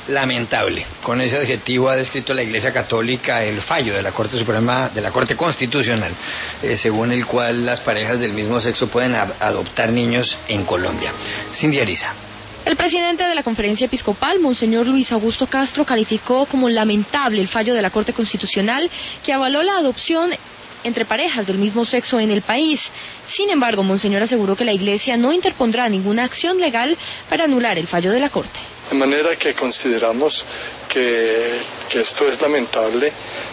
lamentable. Con ese adjetivo ha descrito la Iglesia Católica el fallo de la Corte Suprema, de la Corte Constitucional, según el cual las parejas del mismo sexo pueden adoptar niños en Colombia. Cindy Ariza. El presidente de la Conferencia Episcopal, Monseñor Luis Augusto Castro, calificó como lamentable el fallo de la Corte Constitucional que avaló la adopción entre parejas del mismo sexo en el país. Sin embargo, Monseñor aseguró que la Iglesia no interpondrá ninguna acción legal para anular el fallo de la Corte. De manera que consideramos que esto es lamentable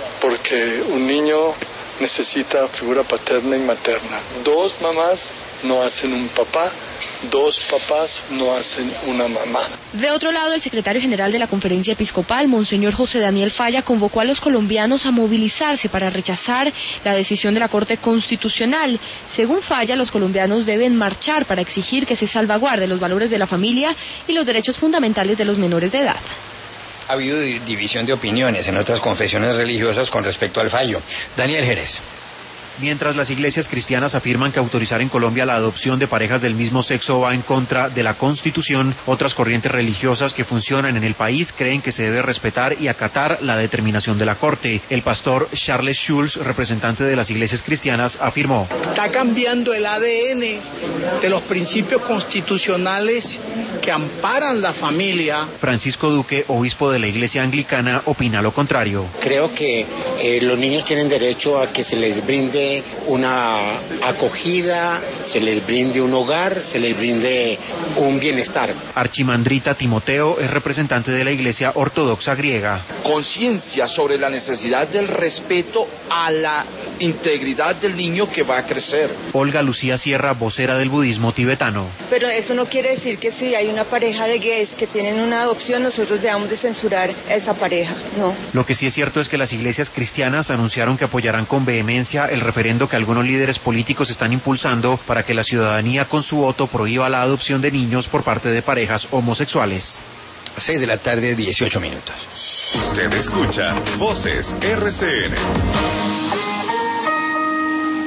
porque un niño necesita figura paterna y materna. Dos mamás no hacen un papá, dos papás no hacen una mamá. De otro lado, el secretario general de la Conferencia Episcopal, Monseñor José Daniel Falla, convocó a los colombianos a movilizarse para rechazar la decisión de la Corte Constitucional. Según Falla, los colombianos deben marchar para exigir que se salvaguarden los valores de la familia y los derechos fundamentales de los menores de edad. Ha habido división de opiniones en otras confesiones religiosas con respecto al fallo. Daniel Jerez. Mientras las iglesias cristianas afirman que autorizar en Colombia la adopción de parejas del mismo sexo va en contra de la Constitución, otras corrientes religiosas que funcionan en el país creen que se debe respetar y acatar la determinación de la Corte. El pastor Charles Schulz, representante de las iglesias cristianas, afirmó: está cambiando el ADN de los principios constitucionales que amparan la familia. Francisco Duque, obispo de la iglesia anglicana, opina lo contrario. Creo que los niños tienen derecho a que se les brinde una acogida, se les brinde un hogar, se les brinde un bienestar. Archimandrita Timoteo es representante de la Iglesia Ortodoxa griega. Conciencia sobre la necesidad del respeto a la integridad del niño que va a crecer. Olga Lucía Sierra, vocera del budismo tibetano. Pero eso no quiere decir que si hay una pareja de gays que tienen una adopción, nosotros debamos de censurar a esa pareja, no. Lo que sí es cierto es que las iglesias cristianas anunciaron que apoyarán con vehemencia el referendo que algunos líderes políticos están impulsando para que la ciudadanía con su voto prohíba la adopción de niños por parte de parejas homosexuales. 6:18 p.m. Usted escucha Voces RCN.